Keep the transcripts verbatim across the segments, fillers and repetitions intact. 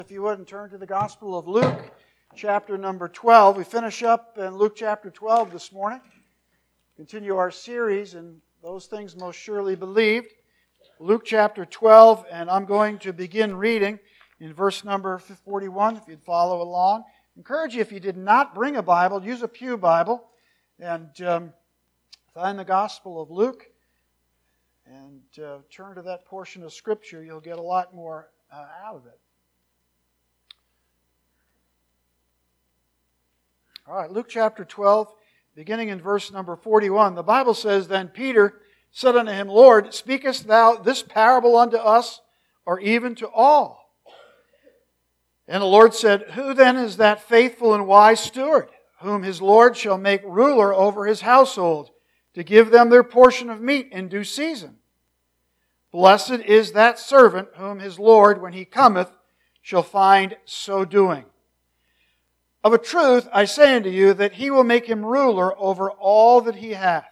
If you would, and turn to the Gospel of Luke, chapter number twelve. We finish up in Luke chapter twelve this morning. Continue our series in Those Things Most Surely Believed. Luke chapter twelve, and I'm going to begin reading in verse number forty-one, if you'd follow along. I encourage you, if you did not bring a Bible, use a pew Bible and um, find the Gospel of Luke and uh, turn to that portion of Scripture. You'll get a lot more uh, out of it. All right, Luke chapter twelve, beginning in verse number forty-one. The Bible says, Then Peter said unto him, Lord, speakest thou this parable unto us, or even to all? And the Lord said, Who then is that faithful and wise steward, whom his Lord shall make ruler over his household, to give them their portion of meat in due season? Blessed is that servant whom his Lord, when he cometh, shall find so doing. Of a truth, I say unto you, that he will make him ruler over all that he hath.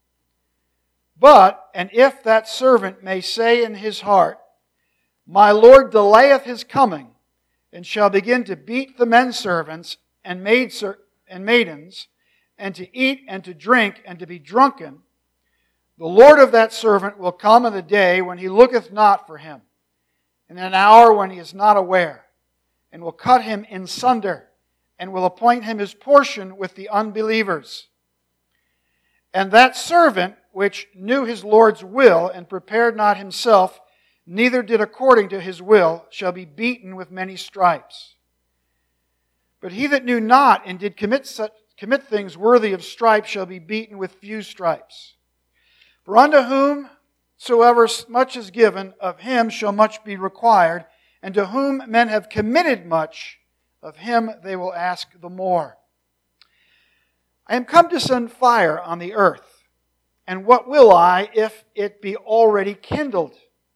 But, and if that servant may say in his heart, My Lord delayeth his coming, and shall begin to beat the men servants and maids and maidens, and to eat and to drink and to be drunken, the Lord of that servant will come in the day when he looketh not for him, in an hour when he is not aware, and will cut him in sunder, and will appoint him his portion with the unbelievers. And that servant which knew his Lord's will, and prepared not himself, neither did according to his will, shall be beaten with many stripes. But he that knew not, and did commit such, commit things worthy of stripes, shall be beaten with few stripes. For unto whomsoever much is given, of him shall much be required, and to whom men have committed much, of him they will ask the more. I am come to send fire on the earth, and what will I if it be already kindled?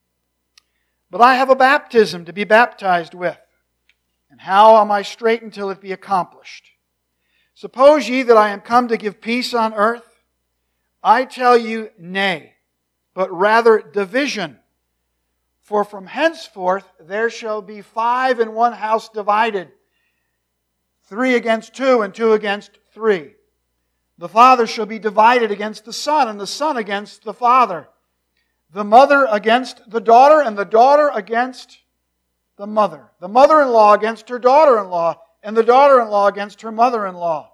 But I have a baptism to be baptized with, and how am I straitened till it be accomplished? Suppose ye that I am come to give peace on earth? I tell you, nay, but rather division. For from henceforth there shall be five in one house divided, three against two, and two against three. The father shall be divided against the son, and the son against the father. The mother against the daughter, and the daughter against the mother. The mother-in-law against her daughter-in-law, and the daughter-in-law against her mother-in-law.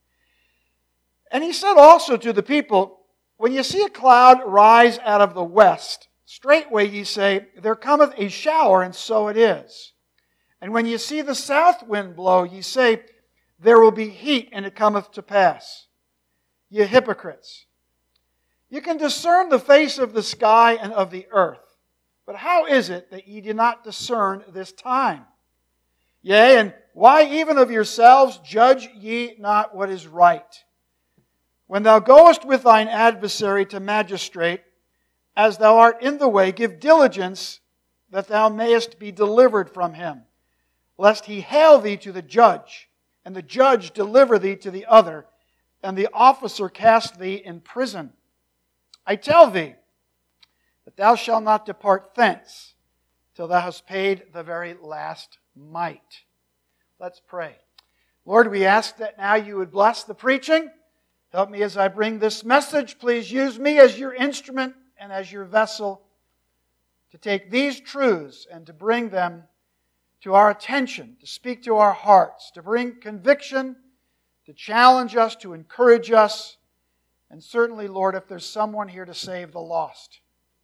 And he said also to the people, When ye see a cloud rise out of the west, straightway ye say, There cometh a shower, and so it is. And when ye see the south wind blow, ye say, There will be heat, and it cometh to pass. Ye hypocrites! You can discern the face of the sky and of the earth, but how is it that ye do not discern this time? Yea, and why even of yourselves judge ye not what is right? When thou goest with thine adversary to magistrate, as thou art in the way, give diligence that thou mayest be delivered from him, lest he hale thee to the judge, and the judge deliver thee to the other, and the officer cast thee in prison. I tell thee that thou shalt not depart thence till thou hast paid the very last mite. Let's pray. Lord, we ask that now you would bless the preaching. Help me as I bring this message. Please use me as your instrument and as your vessel to take these truths and to bring them to our attention, to speak to our hearts, to bring conviction, to challenge us, to encourage us, and certainly, Lord, if there's someone here to save the lost.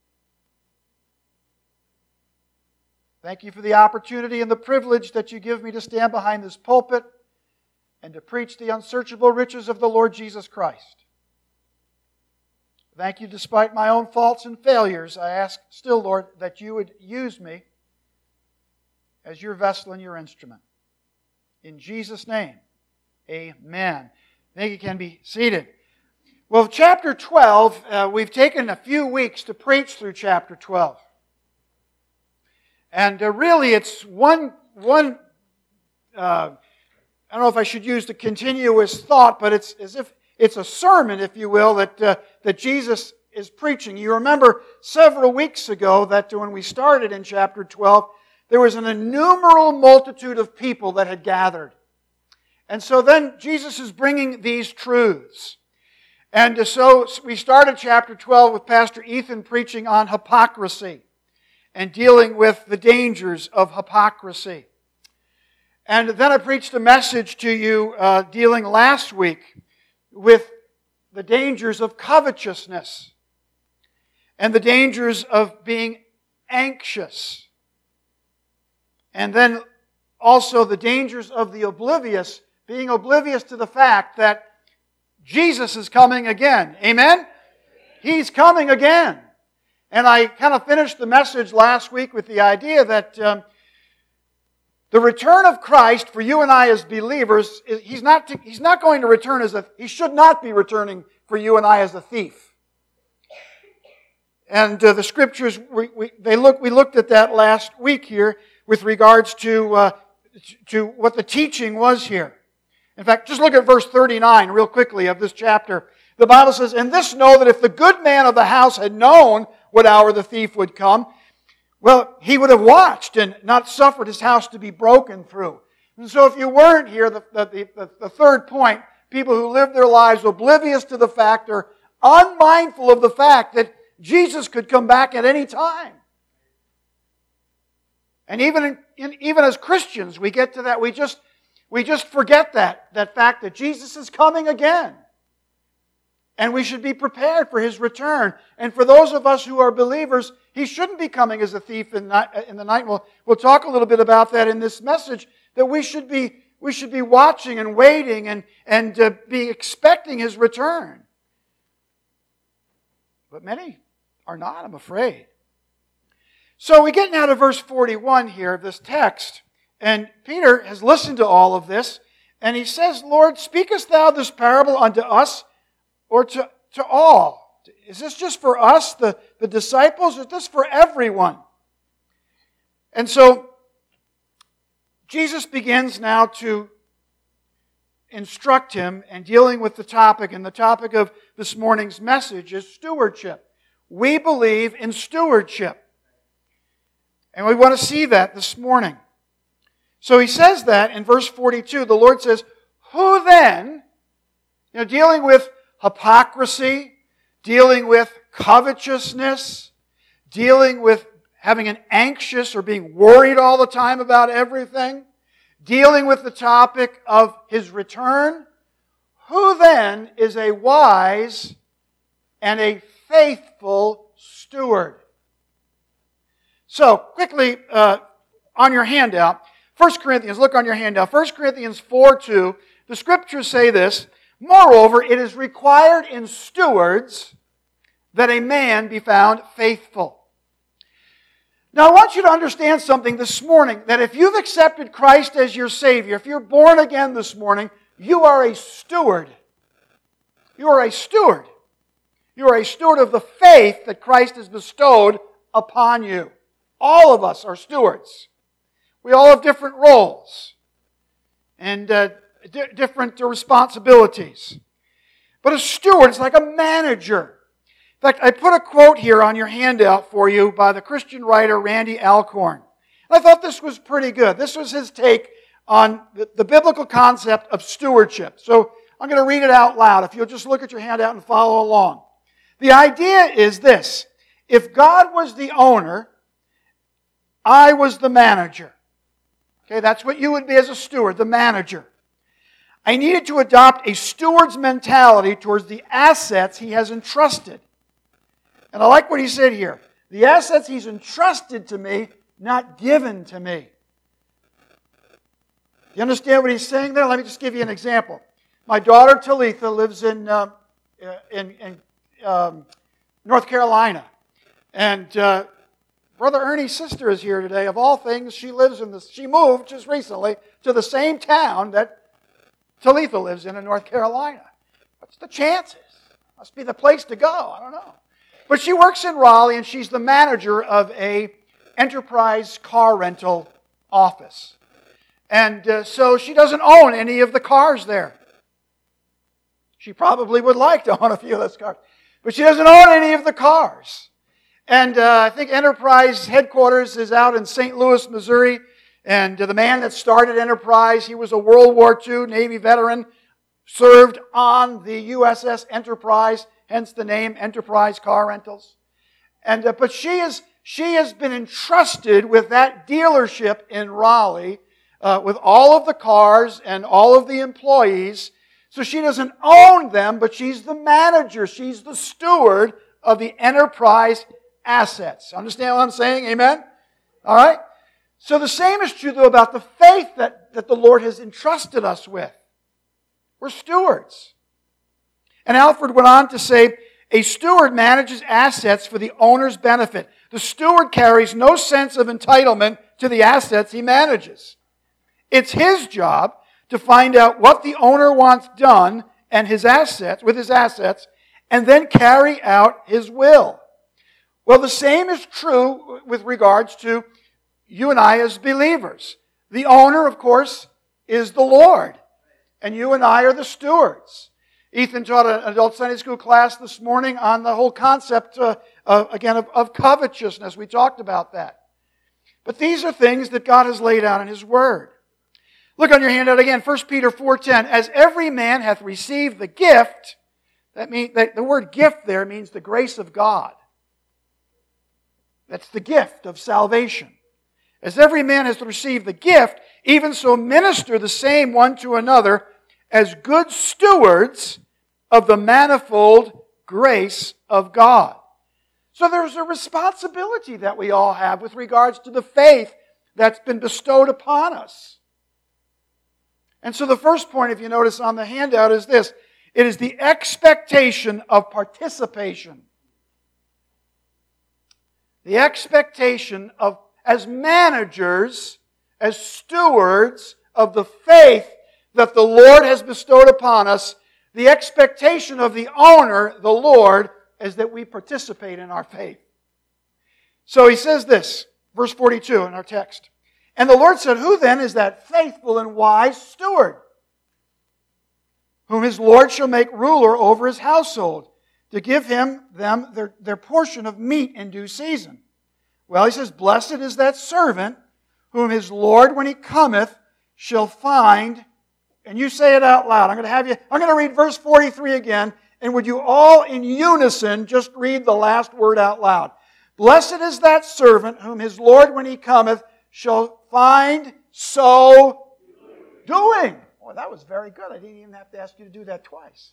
Thank you for the opportunity and the privilege that you give me to stand behind this pulpit and to preach the unsearchable riches of the Lord Jesus Christ. Thank you, despite my own faults and failures, I ask still, Lord, that you would use me as your vessel and your instrument. In Jesus' name, amen. I think you can be seated. Well, chapter twelve, uh, we've taken a few weeks to preach through chapter twelve. And uh, really it's one, one uh, I don't know if I should use the continuous thought, but it's as if it's a sermon, if you will, that, uh, that Jesus is preaching. You remember several weeks ago that when we started in chapter twelve, there was an innumerable multitude of people that had gathered. And so then Jesus is bringing these truths. And so we started chapter twelve with Pastor Ethan preaching on hypocrisy and dealing with the dangers of hypocrisy. And then I preached a message to you uh, dealing last week with the dangers of covetousness and the dangers of being anxious. And then also the dangers of the oblivious, being oblivious to the fact that Jesus is coming again. Amen? He's coming again. And I kind of finished the message last week with the idea that um, the return of Christ for you and I as believers, He's not, to, he's not going to return as a, He should not be returning for you and I as a thief. And uh, the Scriptures, we, we, they look, we looked at that last week here with regards to, uh, to what the teaching was here. In fact, just look at verse thirty-nine real quickly of this chapter. The Bible says, "And this know that if the good man of the house had known what hour the thief would come, well, he would have watched and not suffered his house to be broken through." And so if you weren't here, the, the, the, the third point, people who live their lives oblivious to the fact or unmindful of the fact that Jesus could come back at any time. And even, in, in, even as Christians, we get to that, we just... We just forget that, that fact that Jesus is coming again. And we should be prepared for His return. And for those of us who are believers, He shouldn't be coming as a thief in, in the night. We'll, we'll talk a little bit about that in this message, that we should be, we should be watching and waiting and, and uh, be expecting His return. But many are not, I'm afraid. So we get now to verse forty-one here of this text. And Peter has listened to all of this, and he says, "Lord, speakest thou this parable unto us, or to, to all? Is this just for us, the, the disciples, or is this for everyone?" And so, Jesus begins now to instruct him and dealing with the topic, and the topic of this morning's message is stewardship. We believe in stewardship. And we want to see that this morning. So he says that in verse forty-two, the Lord says, "Who then," you know, dealing with hypocrisy, dealing with covetousness, dealing with having an anxious or being worried all the time about everything, dealing with the topic of His return, who then is a wise and a faithful steward? So, quickly, uh, on your handout, First Corinthians, look on your handout. First Corinthians four two, the Scriptures say this, "Moreover, it is required in stewards that a man be found faithful." Now, I want you to understand something this morning, that if you've accepted Christ as your Savior, if you're born again this morning, you are a steward. You are a steward. You are a steward of the faith that Christ has bestowed upon you. All of us are stewards. We all have different roles and uh, d- different responsibilities. But a steward is like a manager. In fact, I put a quote here on your handout for you by the Christian writer Randy Alcorn. I thought this was pretty good. This was his take on the, the biblical concept of stewardship. So I'm going to read it out loud if you'll just look at your handout and follow along. The idea is this: if God was the owner, I was the manager. Okay, that's what you would be as a steward, the manager. I needed to adopt a steward's mentality towards the assets He has entrusted. And I like what he said here. The assets He's entrusted to me, not given to me. You understand what he's saying there? Let me just give you an example. My daughter Talitha lives in, uh, in, in um, North Carolina. And uh, Brother Ernie's sister is here today. Of all things, she lives in this. She moved just recently to the same town that Talitha lives in in North Carolina. What's the chances? Must be the place to go. I don't know. But she works in Raleigh, and she's the manager of a enterprise car rental office. And uh, so she doesn't own any of the cars there. She probably would like to own a few of those cars. But she doesn't own any of the cars. And uh, I think Enterprise headquarters is out in Saint Louis, Missouri. And uh, the man that started Enterprise, he was a World War Two Navy veteran, served on the U S S Enterprise, hence the name Enterprise Car Rentals. And uh, but she is she has been entrusted with that dealership in Raleigh, uh, with all of the cars and all of the employees. So she doesn't own them, but she's the manager. She's the steward of the Enterprise assets. Understand what I'm saying? Amen? All right? So the same is true, though, about the faith that, that the Lord has entrusted us with. We're stewards. And Alfred went on to say, a steward manages assets for the owner's benefit. The steward carries no sense of entitlement to the assets he manages. It's his job to find out what the owner wants done and his assets, with his assets, and then carry out his will. Well, the same is true with regards to you and I as believers. The owner, of course, is the Lord, and you and I are the stewards. Ethan taught an adult Sunday school class this morning on the whole concept, uh, uh, again, of, of covetousness. We talked about that. But these are things that God has laid out in His Word. Look on your handout again, First Peter four ten. As every man hath received the gift, that means that the word gift there means the grace of God. That's the gift of salvation. As every man has received the gift, even so minister the same one to another as good stewards of the manifold grace of God. So there's a responsibility that we all have with regards to the faith that's been bestowed upon us. And so the first point, if you notice on the handout, is this. It is the expectation of participation. The expectation of, as managers, as stewards of the faith that the Lord has bestowed upon us, the expectation of the owner, the Lord, is that we participate in our faith. So he says this, verse forty-two in our text. And the Lord said, who then is that faithful and wise steward, whom his Lord shall make ruler over his household, to give him them their, their portion of meat in due season? Well, he says, blessed is that servant, whom his Lord, when he cometh, shall find. And you say it out loud. I'm going to have you, I'm going to read verse forty-three again. And would you all in unison just read the last word out loud? Blessed is that servant whom his Lord, when he cometh, shall find so doing. Boy, that was very good. I didn't even have to ask you to do that twice.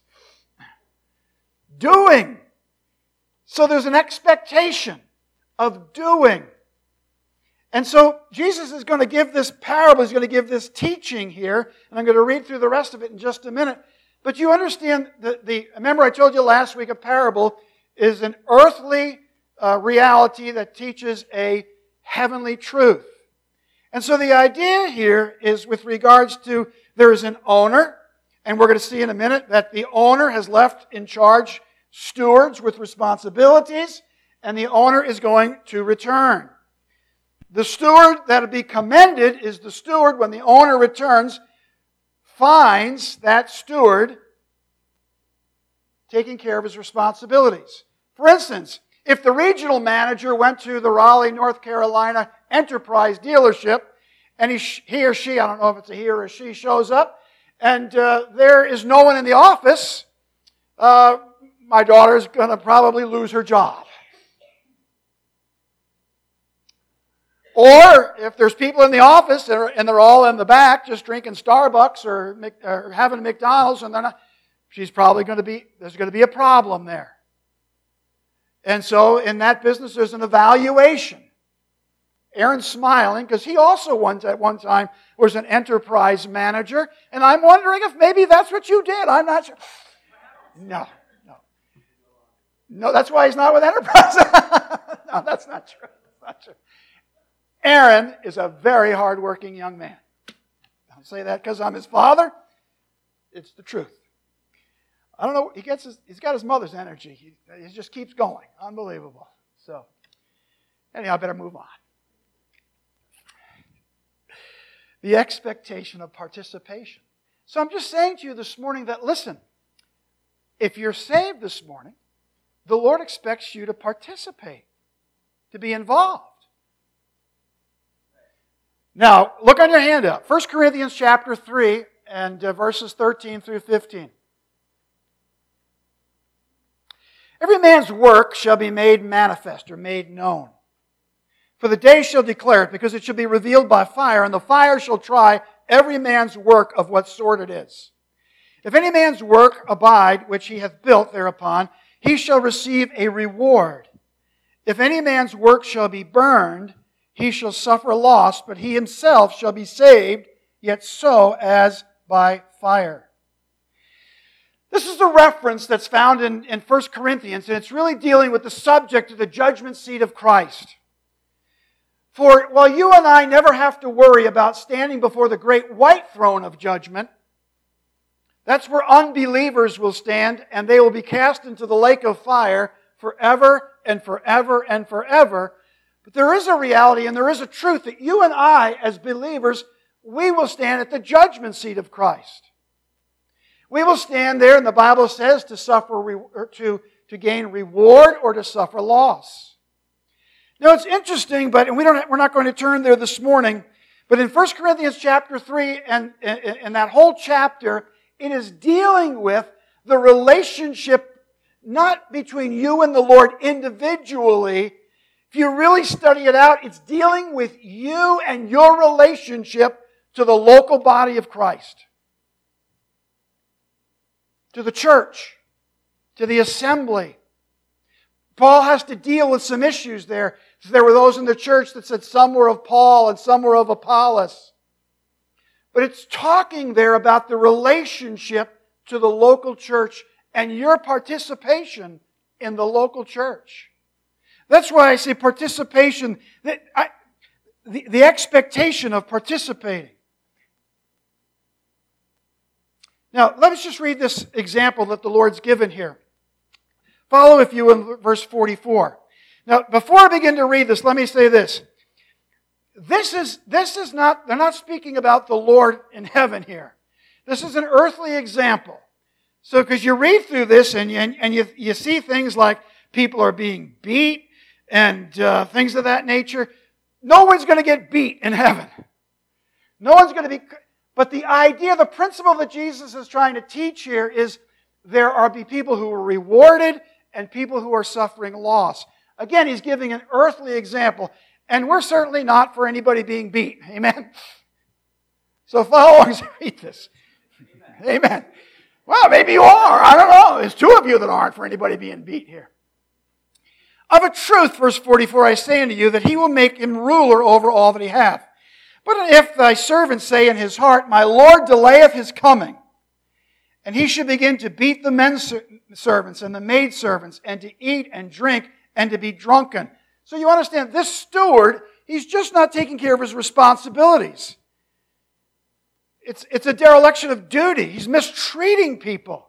Doing. So there's an expectation of doing. And so Jesus is going to give this parable, he's going to give this teaching here, and I'm going to read through the rest of it in just a minute. But you understand, that the remember I told you last week a parable is an earthly uh, reality that teaches a heavenly truth. And so the idea here is with regards to there is an owner, and we're going to see in a minute that the owner has left in charge stewards with responsibilities, and the owner is going to return. The steward that will be commended is the steward, when the owner returns, finds that steward taking care of his responsibilities. For instance, if the regional manager went to the Raleigh, North Carolina Enterprise dealership, and he, he or she, I don't know if it's a he or a she, shows up, and uh, there is no one in the office, uh, my daughter's going to probably lose her job. Or if there's people in the office and they're all in the back just drinking Starbucks or, or having McDonald's, and they're not, she's probably going to be, there's going to be a problem there. And so in that business, there's an evaluation. Aaron's smiling because he also once at one time was an enterprise manager, and I'm wondering if maybe that's what you did. I'm not sure. No, no. No, that's why he's not with Enterprise. No, that's not true. That's not true. Aaron is a very hardworking young man. I don't say that because I'm his father. It's the truth. I don't know. He gets his, he's got his mother's energy. He, he just keeps going. Unbelievable. So, anyhow, I better move on. The expectation of participation. So I'm just saying to you this morning that, listen, if you're saved this morning, the Lord expects you to participate. to be involved. Now, look on your handout. First Corinthians chapter three and uh, verses thirteen through fifteen. Every man's work shall be made manifest or made known. For the day shall declare it, because it shall be revealed by fire, and the fire shall try every man's work of what sort it is. If any man's work abide, which he hath built thereupon, he shall receive a reward. If any man's work shall be burned, he shall suffer loss, but he himself shall be saved, yet so as by fire. This is a reference that's found in, in First Corinthians, and it's really dealing with the subject of the judgment seat of Christ. For while you and I never have to worry about standing before the great white throne of judgment, that's where unbelievers will stand, and they will be cast into the lake of fire forever and forever and forever. But there is a reality and there is a truth that you and I, as believers, we will stand at the judgment seat of Christ. We will stand there, and the Bible says, to suffer, or to, to gain reward or to suffer loss. Now it's interesting, but and we don't, we're not going to turn there this morning, but in First Corinthians chapter three and, and, and that whole chapter, it is dealing with the relationship not between you and the Lord individually. If you really study it out, it's dealing with you and your relationship to the local body of Christ, to the church, to the assembly. Paul has to deal with some issues there. So there were those in the church that said some were of Paul and some were of Apollos. But it's talking there about the relationship to the local church and your participation in the local church. That's why I say participation, that I, the, the expectation of participating. Now, let us just read this example that the Lord's given here. Follow, if you will, in verse forty-four. Now, before I begin to read this, let me say this. This is, this is not, they're not speaking about the Lord in heaven here. This is an earthly example. So, because you read through this and you, and you, you see things like people are being beat and uh, things of that nature. No one's going to get beat in heaven. No one's going to be... But the idea, the principle that Jesus is trying to teach here is there are be people who are rewarded and people who are suffering loss. Again, he's giving an earthly example. And we're certainly not for anybody being beat. Amen? So follow along as I read this. Amen. Amen. Well, maybe you are. I don't know. There's two of you that aren't for anybody being beat here. Of a truth, verse forty-four, I say unto you that he will make him ruler over all that he hath. But if thy servant say in his heart, my Lord delayeth his coming, and he should begin to beat the men servants and the maid servants, and to eat and drink, and to be drunken. So you understand, this steward, he's just not taking care of his responsibilities. It's, it's a dereliction of duty. He's mistreating people.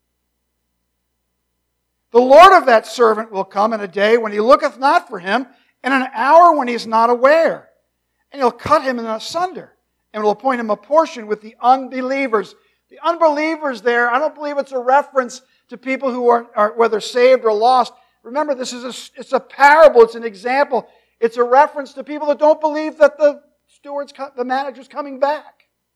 The Lord of that servant will come in a day when he looketh not for him, and an hour when he is not aware. And he'll cut him in asunder, and will appoint him a portion with the unbelievers. The unbelievers there, I don't believe it's a reference to people who are, are whether saved or lost. Remember, this is a, it's a parable, it's an example. It's a reference to people that don't believe that the steward's, the manager's coming back.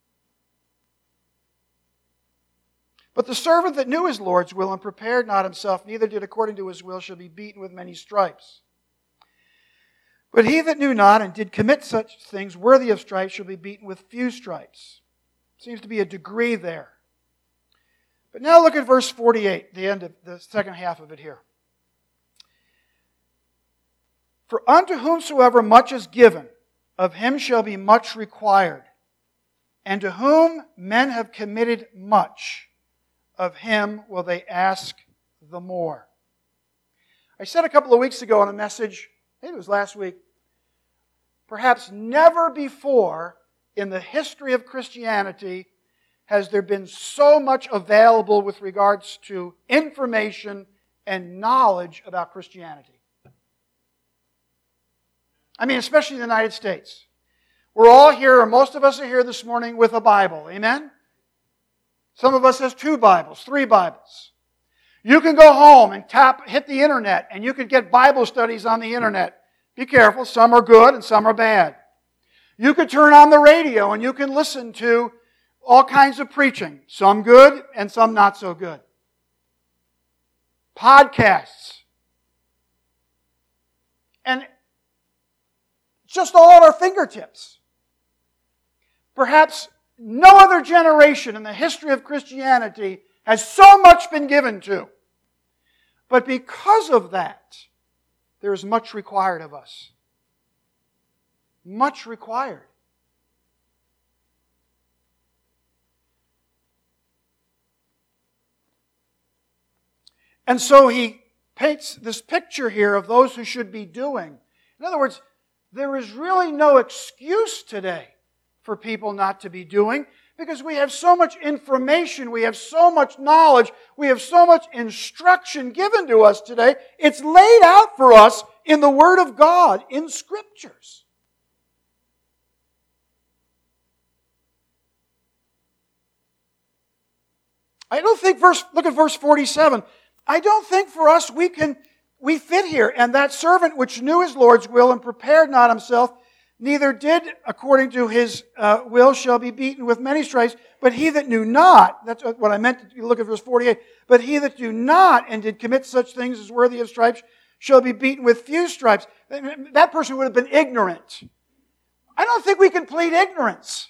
But the servant that knew his Lord's will and prepared not himself, neither did according to his will, shall be beaten with many stripes. But he that knew not and did commit such things worthy of stripes shall be beaten with few stripes. Seems to be a degree there. But now look at verse forty-eight, the end of the second half of it here. For unto whomsoever much is given, of him shall be much required. And to whom men have committed much, of him will they ask the more. I said a couple of weeks ago on a message, maybe it was last week, perhaps never before in the history of Christianity has there been so much available with regards to information and knowledge about Christianity. I mean, especially in the United States. We're all here, or most of us are here this morning with a Bible. Amen? Some of us has two Bibles, three Bibles. You can go home and tap, hit the internet, and you can get Bible studies on the internet Be careful, some are good and some are bad. You could turn on the radio and you can listen to all kinds of preaching, some good and some not so good. Podcasts. And just all at our fingertips. Perhaps no other generation in the history of Christianity has so much been given to. But because of that, there is much required of us. Much required. And so he paints this picture here of those who should be doing. In other words, there is really no excuse today for people not to be doing, because we have so much information, we have so much knowledge, we have so much instruction given to us today. It's laid out for us in the Word of God, in Scriptures. I don't think, verse, look at verse forty-seven. I don't think for us we can, we fit here. And that servant which knew his Lord's will and prepared not himself, neither did according to his uh, will, shall be beaten with many stripes. But he that knew not, that's what I meant to look at verse forty-eight. But he that knew not and did commit such things as worthy of stripes shall be beaten with few stripes. That person would have been ignorant. I don't think we can plead ignorance.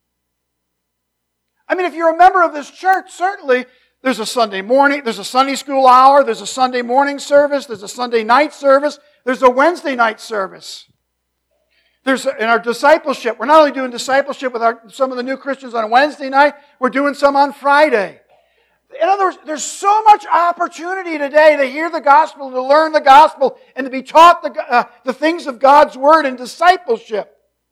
I mean, if you're a member of this church, certainly there's a Sunday morning, there's a Sunday school hour, there's a Sunday morning service, there's a Sunday night service, there's a Wednesday night service. There's in our discipleship, we're not only doing discipleship with our, some of the new Christians on Wednesday night, we're doing some on Friday. In other words, there's so much opportunity today to hear the gospel, to learn the gospel, and to be taught the, uh, the things of God's Word in discipleship.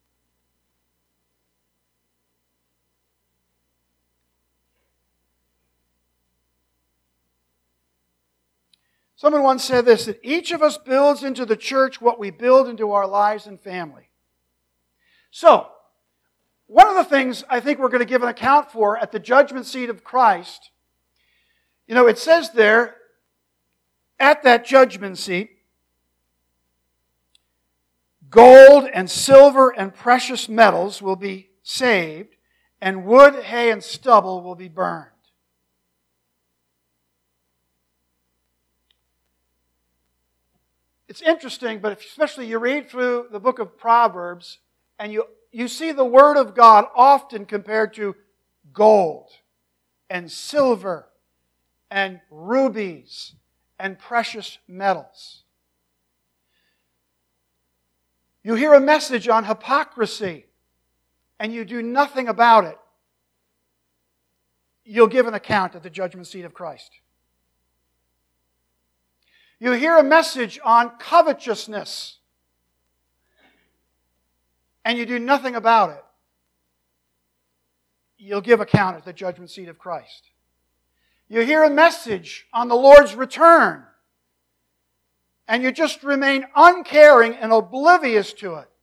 Someone once said this, that each of us builds into the church what we build into our lives and family. So, one of the things I think we're going to give an account for at the judgment seat of Christ, you know, it says there, at that judgment seat, gold and silver and precious metals will be saved, and wood, hay, and stubble will be burned. It's interesting, but especially you read through the book of Proverbs, and you, you see the Word of God often compared to gold and silver and rubies and precious metals. You hear a message on hypocrisy, and you do nothing about it. You'll give an account at the judgment seat of Christ. You hear a message on covetousness, and you do nothing about it. You'll give account at the judgment seat of Christ. You hear a message on the Lord's return, and you just remain uncaring and oblivious to it.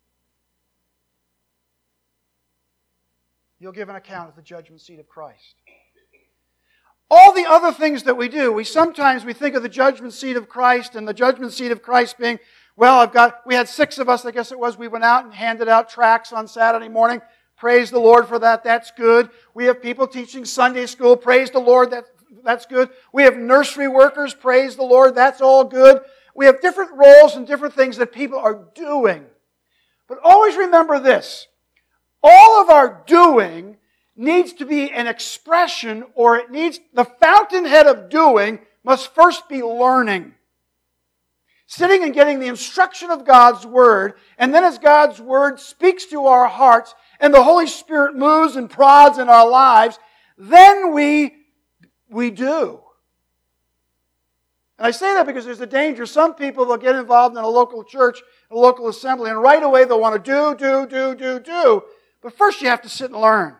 You'll give an account at the judgment seat of Christ. All the other things that we do, we sometimes we think of the judgment seat of Christ and the judgment seat of Christ being, well, I've got, we had six of us, I guess it was, we went out and handed out tracts on Saturday morning. Praise the Lord for that, that's good. We have people teaching Sunday school, praise the Lord, that, that's good. We have nursery workers, praise the Lord, that's all good. We have different roles and different things that people are doing. But always remember this, all of our doing needs to be an expression, or it needs, the fountainhead of doing must first be learning. Sitting and getting the instruction of God's Word, and then as God's Word speaks to our hearts, and the Holy Spirit moves and prods in our lives, then we, we do. And I say that because there's a danger. Some people, they'll get involved in a local church, a local assembly, and right away they'll want to do, do, do, do, do. But first you have to sit and learn.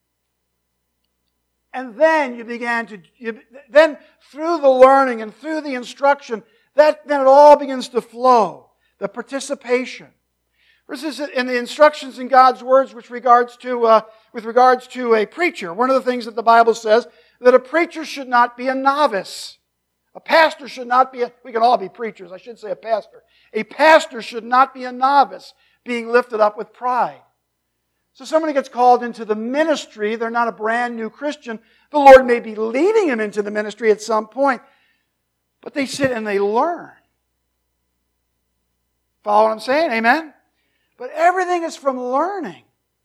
And then you began to, you, then through the learning and through the instruction, that then it all begins to flow. The participation. This is in the instructions in God's words with regards to, uh, with regards to a preacher. One of the things that the Bible says, that a preacher should not be a novice. A pastor should not be, a, we can all be preachers, I should say a pastor. A pastor should not be a novice being lifted up with pride. So somebody gets called into the ministry, they're not a brand new Christian. The Lord may be leading them into the ministry at some point, but they sit and they learn. Follow what I'm saying? Amen? But everything is from learning.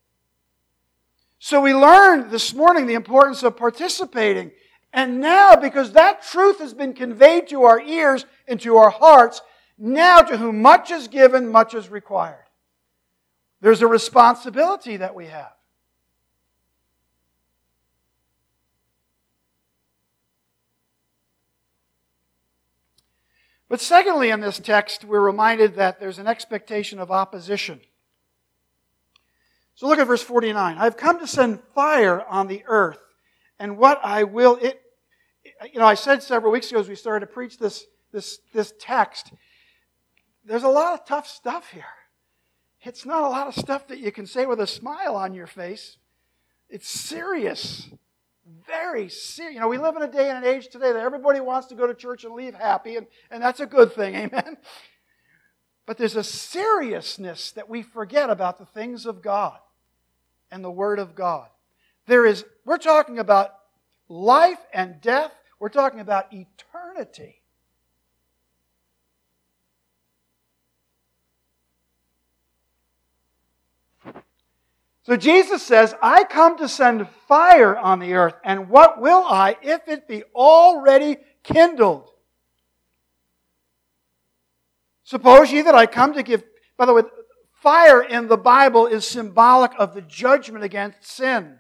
So we learned this morning the importance of participating. And now, because that truth has been conveyed to our ears and to our hearts, now to whom much is given, much is required. There's a responsibility that we have. But secondly, in this text, we're reminded that there's an expectation of opposition. So look at verse forty-nine. I've come to send fire on the earth, and what I will... It, you know, I said several weeks ago as we started to preach this, this, this text, there's a lot of tough stuff here. It's not a lot of stuff that you can say with a smile on your face. It's serious. Very serious. You know, we live in a day and an age today that everybody wants to go to church and leave happy, and, and that's a good thing, amen? But there's a seriousness that we forget about the things of God and the Word of God. There is, we're talking about life and death. We're talking about eternity. So Jesus says, I come to send fire on the earth, and what will I if it be already kindled? Suppose ye that I come to give... By the way, fire in the Bible is symbolic of the judgment against sin.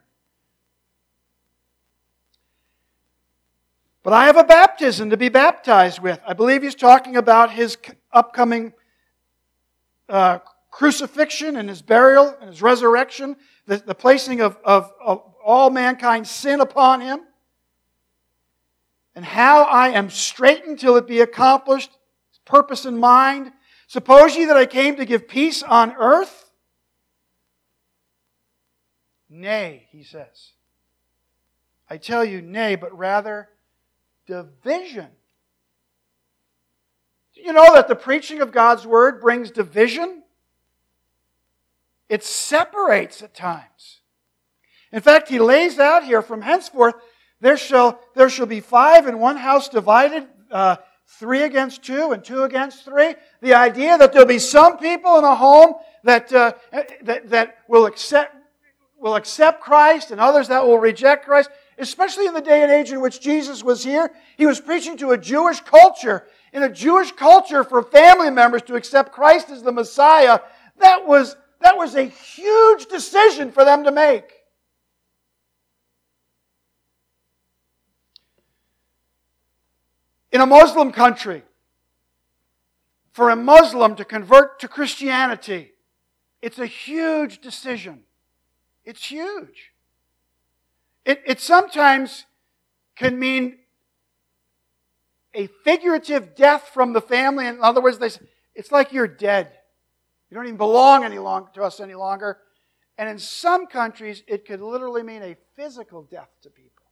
But I have a baptism to be baptized with. I believe he's talking about his upcoming uh, crucifixion and his burial and his resurrection, the, the placing of, of, of all mankind's sin upon him, and how I am straitened till it be accomplished, purpose in mind. Suppose ye that I came to give peace on earth? Nay, he says. I tell you, nay, but rather division. Do you know that the preaching of God's Word brings division? It separates at times. In fact, he lays out here, from henceforth, there shall, there shall be five in one house divided, uh, three against two and two against three. The idea that there'll be some people in a home that, uh, that, that will accept, will accept Christ and others that will reject Christ, especially in the day and age in which Jesus was here. He was preaching to a Jewish culture. In a Jewish culture, for family members to accept Christ as the Messiah, that was That was a huge decision for them to make. In a Muslim country, for a Muslim to convert to Christianity, it's a huge decision. It's huge. It, it sometimes can mean a figurative death from the family. In other words, they say, it's like you're dead. You don't even belong any long, to us any longer. And in some countries, it could literally mean a physical death to people.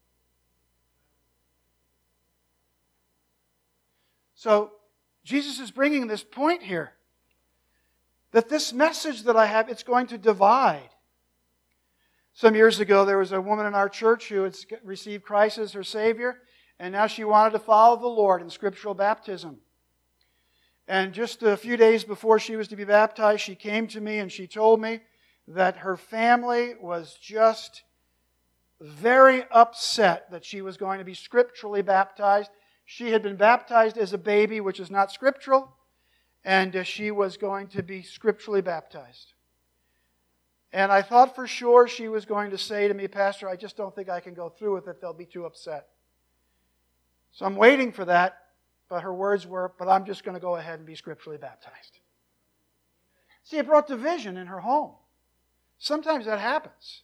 So, Jesus is bringing this point here. That this message that I have, it's going to divide. Some years ago, there was a woman in our church who had received Christ as her Savior, and now she wanted to follow the Lord in scriptural baptism. And just a few days before she was to be baptized, she came to me and she told me that her family was just very upset that she was going to be scripturally baptized. She had been baptized as a baby, which is not scriptural, and she was going to be scripturally baptized. And I thought for sure she was going to say to me, Pastor, I just don't think I can go through with it. They'll be too upset. So I'm waiting for that. But her words were, but I'm just going to go ahead and be scripturally baptized. See, it brought division in her home. Sometimes that happens.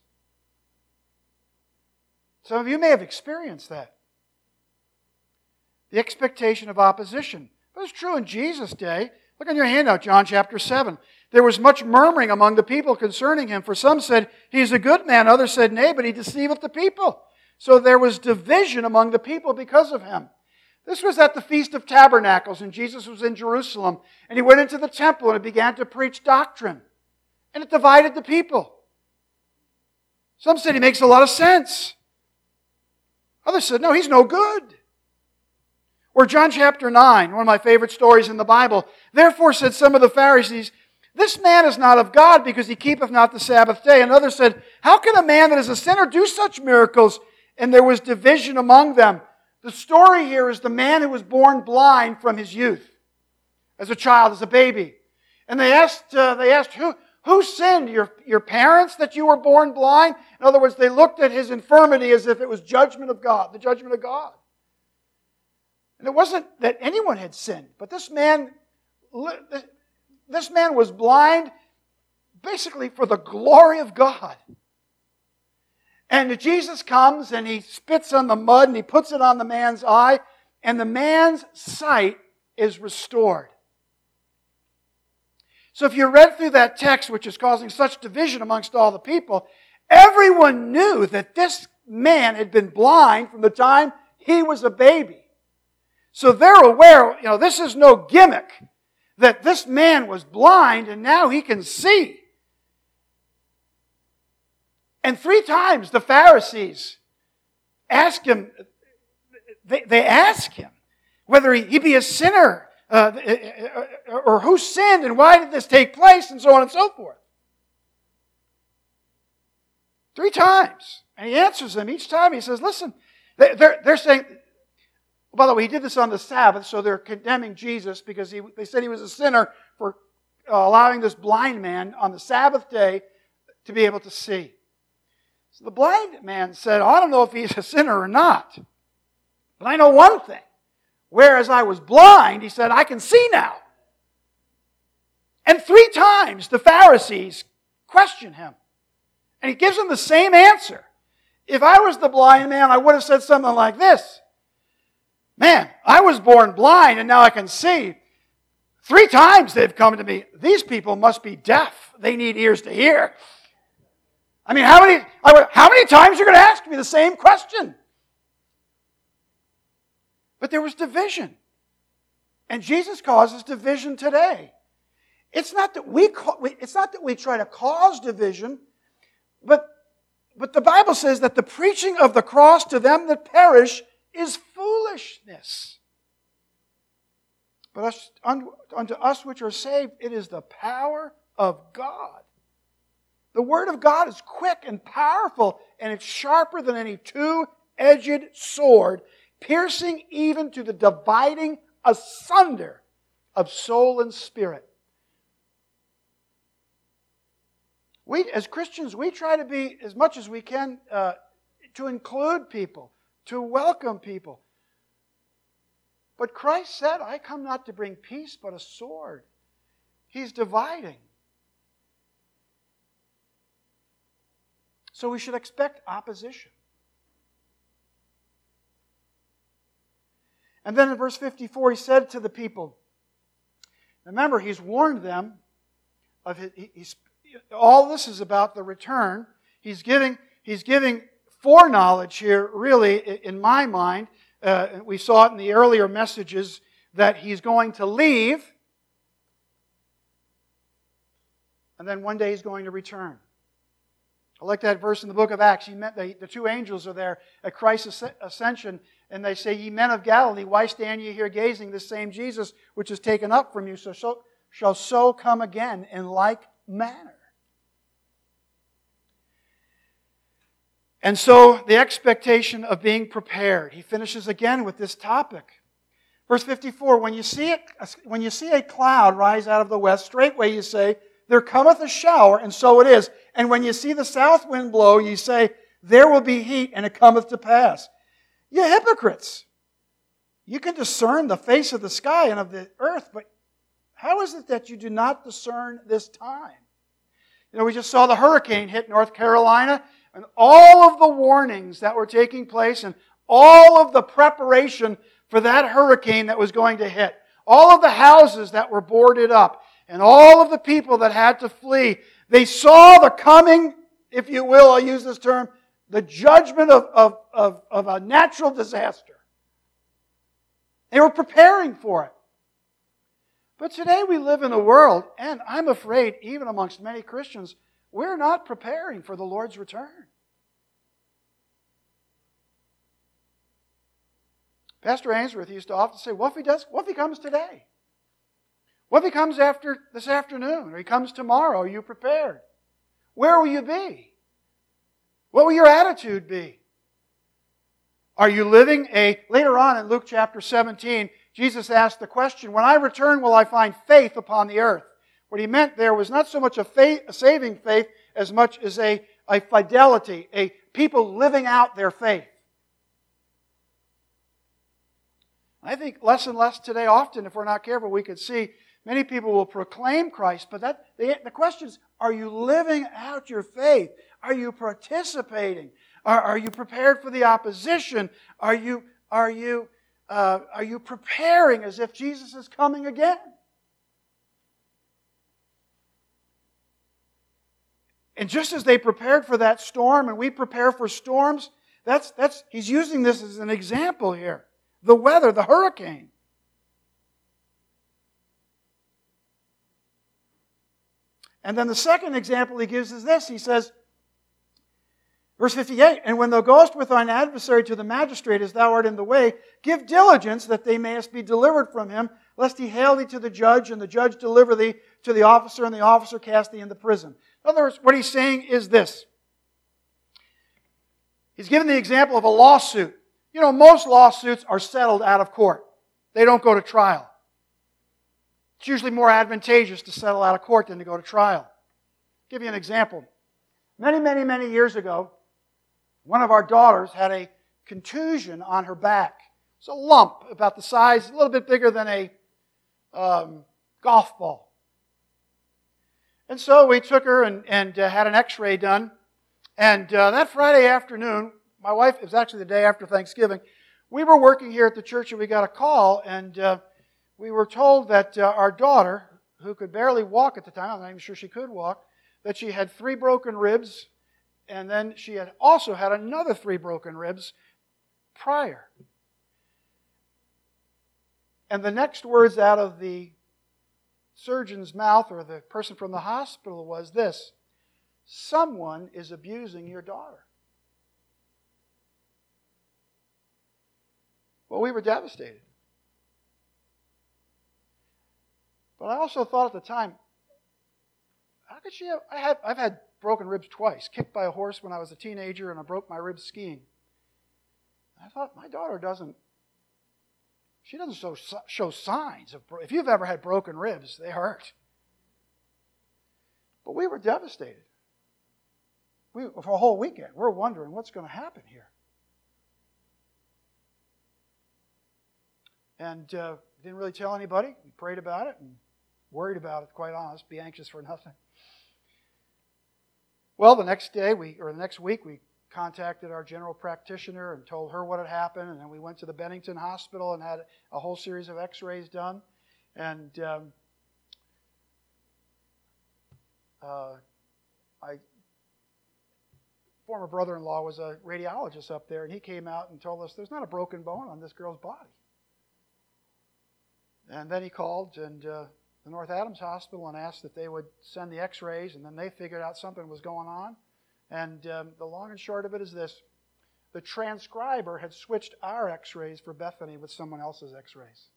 Some of you may have experienced that. The expectation of opposition. It was true in Jesus' day. Look on your handout, John chapter seven. There was much murmuring among the people concerning him, for some said, he is a good man. Others said, nay, but he deceiveth the people. So there was division among the people because of him. This was at the Feast of Tabernacles, and Jesus was in Jerusalem, and he went into the temple and began to preach doctrine, and it divided the people. Some said he makes a lot of sense. Others said, no, he's no good. Or John chapter nine, one of my favorite stories in the Bible. Therefore said some of the Pharisees, this man is not of God because he keepeth not the Sabbath day. And others said, how can a man that is a sinner do such miracles? And there was division among them. The story here is the man who was born blind from his youth, as a child, as a baby. And they asked, uh, they asked, who, who sinned? Your, your parents that you were born blind? In other words, they looked at his infirmity as if it was judgment of God, the judgment of God. And it wasn't that anyone had sinned, but this man, this man was blind basically for the glory of God. And Jesus comes and he spits on the mud and he puts it on the man's eye, and the man's sight is restored. So if you read through that text, which is causing such division amongst all the people, everyone knew that this man had been blind from the time he was a baby. So they're aware, you know, this is no gimmick, that this man was blind and now he can see. And three times the Pharisees ask him, they, they ask him whether he, he be a sinner, uh, or who sinned and why did this take place, and so on and so forth. Three times. And he answers them each time. He says, listen, they're, they're saying, by the way, he did this on the Sabbath, so they're condemning Jesus because he, they said he was a sinner for uh, allowing this blind man on the Sabbath day to be able to see. So the blind man said, I don't know if he's a sinner or not, but I know one thing. Whereas I was blind, he said, I can see now. And three times the Pharisees question him. And he gives them the same answer. If I was the blind man, I would have said something like this. Man, I was born blind and now I can see. Three times they've come to me. These people must be deaf. They need ears to hear. I mean, how many, how many times are you going to ask me the same question? But there was division. And Jesus causes division today. It's not that we, it's not that we try to cause division, but, but the Bible says that the preaching of the cross to them that perish is foolishness. But us, unto us which are saved, it is the power of God. The Word of God is quick and powerful, and it's sharper than any two-edged sword, piercing even to the dividing asunder of soul and spirit. We, as Christians, we try to be, as much as we can, uh, to include people, to welcome people. But Christ said, I come not to bring peace, but a sword. He's dividing. So we should expect opposition. And then in verse fifty-four, he said to the people, remember, he's warned them of his, he's, all this is about the return. He's giving, he's giving foreknowledge here, really, in my mind. Uh, we saw it in the earlier messages that he's going to leave, and then one day he's going to return. I like that verse in the book of Acts. He met the, the two angels are there at Christ's ascension, and they say, ye men of Galilee, why stand ye here gazing? This same Jesus, which is taken up from you, so, so shall so come again in like manner. And so the expectation of being prepared. He finishes again with this topic. Verse fifty-four, when you see it, when you see a cloud rise out of the west, straightway you say, there cometh a shower, and so it is. And when you see the south wind blow, you say, there will be heat, and it cometh to pass. You hypocrites! You can discern the face of the sky and of the earth, but how is it that you do not discern this time? You know, we just saw the hurricane hit North Carolina, and all of the warnings that were taking place, and all of the preparation for that hurricane that was going to hit. All of the houses that were boarded up, and all of the people that had to flee. They saw the coming, if you will, I'll use this term, the judgment of, of, of, of a natural disaster. They were preparing for it. But today we live in a world, and I'm afraid even amongst many Christians, we're not preparing for the Lord's return. Pastor Ainsworth used to often say, what if he does? What if he comes today? What if he comes after this afternoon, or he comes tomorrow? Are you prepared? Where will you be? What will your attitude be? Are you living a... Later on in Luke chapter seventeen, Jesus asked the question, when I return, will I find faith upon the earth? What he meant there was not so much a, faith, a saving faith as much as a, a fidelity, a people living out their faith. I think less and less today, often, if we're not careful, we could see many people will proclaim Christ, but that the, the question is, are you living out your faith? Are you participating? Are, are you prepared for the opposition? Are you, are you, uh, are you preparing as if Jesus is coming again? And just as they prepared for that storm, and we prepare for storms, that's, that's, he's using this as an example here. The weather, the hurricane. And then the second example he gives is this. He says, verse fifty-eight, and when thou goest with thine adversary to the magistrate as thou art in the way, give diligence that they mayest be delivered from him, lest he hale thee to the judge, and the judge deliver thee to the officer, and the officer cast thee into prison. In other words, what he's saying is this. He's given the example of a lawsuit. You know, most lawsuits are settled out of court. They don't go to trial. It's usually more advantageous to settle out of court than to go to trial. I'll give you an example. Many, many, many years ago, one of our daughters had a contusion on her back. It's a lump about the size, a little bit bigger than a um, golf ball. And so we took her and, and uh, had an x-ray done. And uh, that Friday afternoon, my wife, it was actually the day after Thanksgiving, we were working here at the church and we got a call, and uh, we were told that uh, our daughter, who could barely walk at the time, I'm not even sure she could walk, that she had three broken ribs, and then she had also had another three broken ribs prior. And the next words out of the surgeon's mouth, or the person from the hospital, was this: someone is abusing your daughter. Well, we were devastated. But I also thought at the time, how could she have... I have I've had broken ribs twice. Kicked by a horse when I was a teenager, and I broke my ribs skiing. I thought, my daughter doesn't... She doesn't show, show signs of... If you've ever had broken ribs, they hurt. But we were devastated. We, for a whole weekend, we're wondering what's going to happen here. And uh, didn't really tell anybody. We prayed about it and worried about it, quite honest. Be anxious for nothing. Well, the next day, we or the next week, we contacted our general practitioner and told her what had happened. And then we went to the Bennington Hospital and had a whole series of x-rays done. And um, uh, I, former brother-in-law was a radiologist up there, and he came out and told us there's not a broken bone on this girl's body. And then he called and uh, the North Adams Hospital and asked that they would send the x-rays, and then they figured out something was going on. And um, the long and short of it is this: the transcriber had switched our x-rays for Bethany with someone else's x-rays.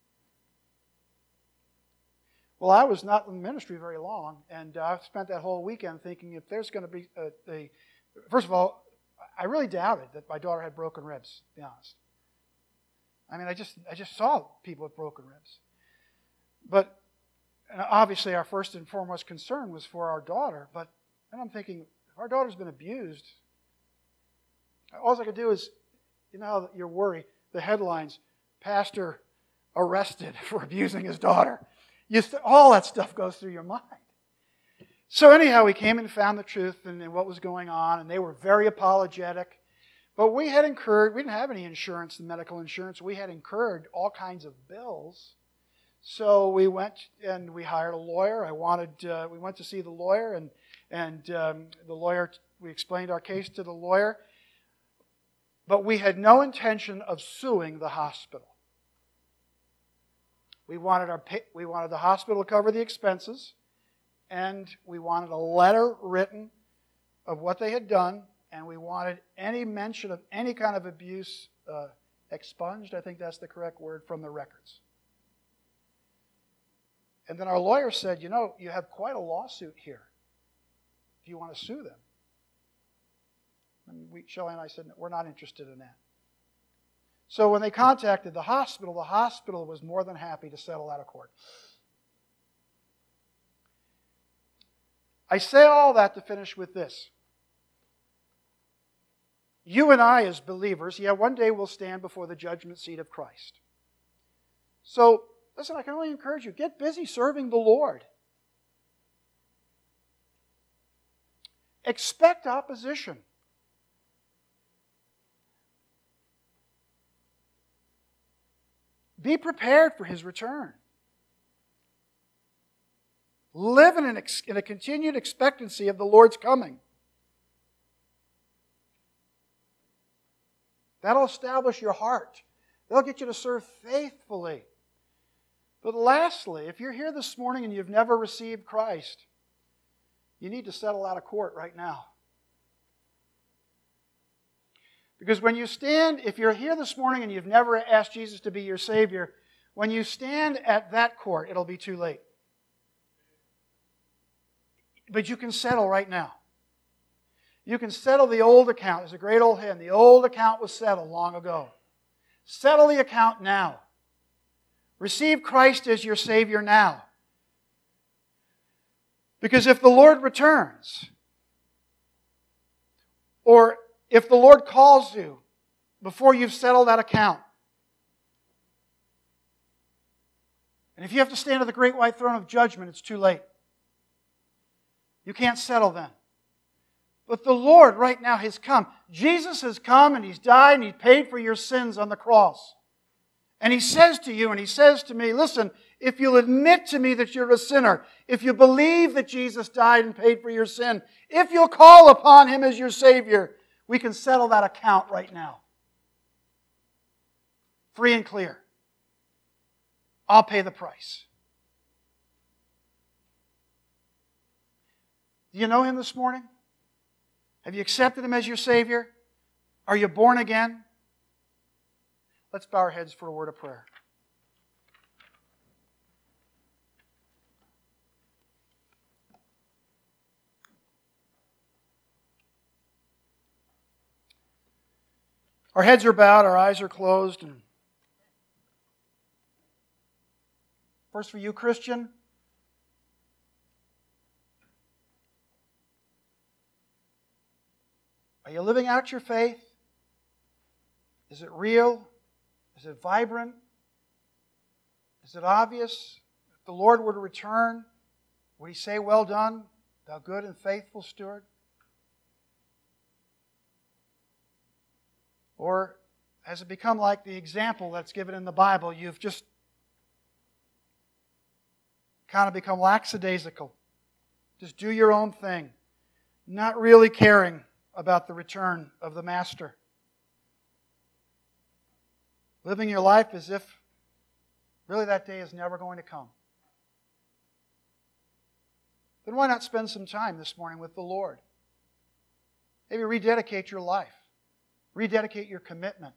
Well, I was not in ministry very long, and uh, I spent that whole weekend thinking, if there's going to be a, a... First of all, I really doubted that my daughter had broken ribs, to be honest. I mean, I just I just saw people with broken ribs. But obviously our first and foremost concern was for our daughter. But then I'm thinking, if our daughter's been abused, all I could do is, you know how you worry, the headlines, pastor arrested for abusing his daughter. You st- all that stuff goes through your mind. So anyhow, we came and found the truth and, and what was going on, and they were very apologetic. But we had incurred, we didn't have any insurance, medical insurance. We had incurred all kinds of bills. So we went and we hired a lawyer. I wanted, uh, we went to see the lawyer, and, and um, the lawyer, we explained our case to the lawyer. But we had no intention of suing the hospital. We wanted our we wanted the hospital to cover the expenses, and we wanted a letter written of what they had done, and we wanted any mention of any kind of abuse uh, expunged, I think that's the correct word, from the records. And then our lawyer said, you know, you have quite a lawsuit here. Do you want to sue them? And we, Shelley and I said, no, we're not interested in that. So when they contacted the hospital, the hospital was more than happy to settle out of court. I say all that to finish with this. You and I as believers, yeah, one day we'll stand before the judgment seat of Christ. So, listen, I can only encourage you, get busy serving the Lord. Expect opposition. Be prepared for His return. Live in, an ex- in a continued expectancy of the Lord's coming. That'll establish your heart. That'll get you to serve faithfully. But lastly, if you're here this morning and you've never received Christ, you need to settle out of court right now. Because when you stand, if you're here this morning and you've never asked Jesus to be your Savior, when you stand at that court, it'll be too late. But you can settle right now. You can settle the old account. There's a great old hymn. The old account was settled long ago. Settle the account now. Receive Christ as your Savior now. Because if the Lord returns, or if the Lord calls you before you've settled that account, and if you have to stand at the great white throne of judgment, it's too late. You can't settle then. But the Lord right now has come. Jesus has come and He's died and He paid for your sins on the cross. And He says to you and He says to me, listen, if you'll admit to me that you're a sinner, if you believe that Jesus died and paid for your sin, if you'll call upon Him as your Savior, we can settle that account right now. Free and clear. I'll pay the price. Do you know Him this morning? Have you accepted Him as your Savior? Are you born again? Let's bow our heads for a word of prayer. Our heads are bowed, our eyes are closed. And first for you, Christian, are you living out your faith? Is it real? Is it vibrant? Is it obvious? If the Lord were to return, would He say, well done, thou good and faithful steward? Or has it become like the example that's given in the Bible? You've just kind of become lackadaisical. Just do your own thing, not really caring about the return of the Master. Living your life as if really that day is never going to come. Then why not spend some time this morning with the Lord? Maybe rededicate your life. Rededicate your commitment.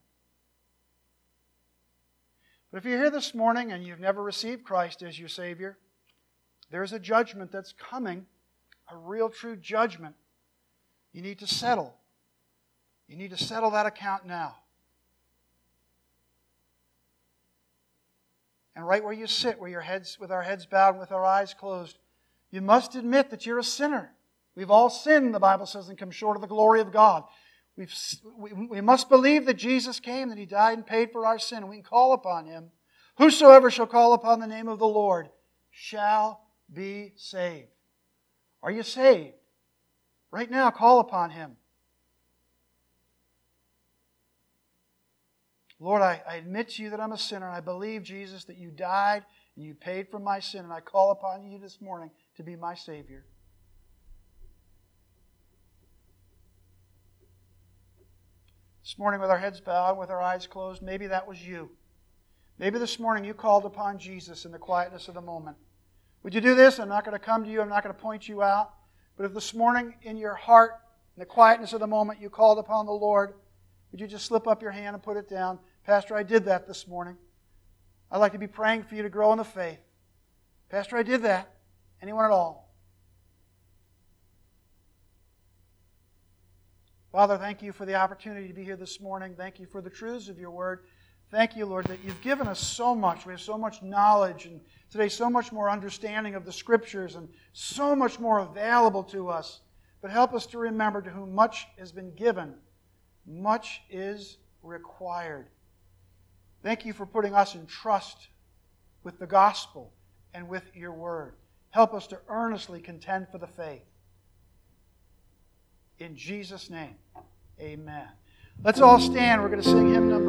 But if you're here this morning and you've never received Christ as your Savior, there's a judgment that's coming, a real true judgment. You need to settle. You need to settle that account now. And right where you sit, where your heads, with our heads bowed and with our eyes closed, you must admit that you're a sinner. We've all sinned, the Bible says, and come short of the glory of God. We've, we, we must believe that Jesus came, that He died and paid for our sin, and we can call upon Him. Whosoever shall call upon the name of the Lord shall be saved. Are you saved? Right now, call upon Him. Lord, I, I admit to You that I'm a sinner. I believe, Jesus, that You died and You paid for my sin, and I call upon You this morning to be my Savior. This morning with our heads bowed, with our eyes closed, maybe that was you. Maybe this morning you called upon Jesus in the quietness of the moment. Would you do this? I'm not going to come to you. I'm not going to point you out. But if this morning in your heart, in the quietness of the moment, you called upon the Lord, would you just slip up your hand and put it down? Pastor, I did that this morning. I'd like to be praying for you to grow in the faith. Pastor, I did that. Anyone at all? Father, thank you for the opportunity to be here this morning. Thank you for the truths of your word. Thank you, Lord, that you've given us so much. We have so much knowledge, and today so much more understanding of the Scriptures, and so much more available to us. But help us to remember to whom much has been given, much is required. Thank you for putting us in trust with the gospel and with your word. Help us to earnestly contend for the faith. In Jesus' name, amen. Let's all stand. We're going to sing hymn number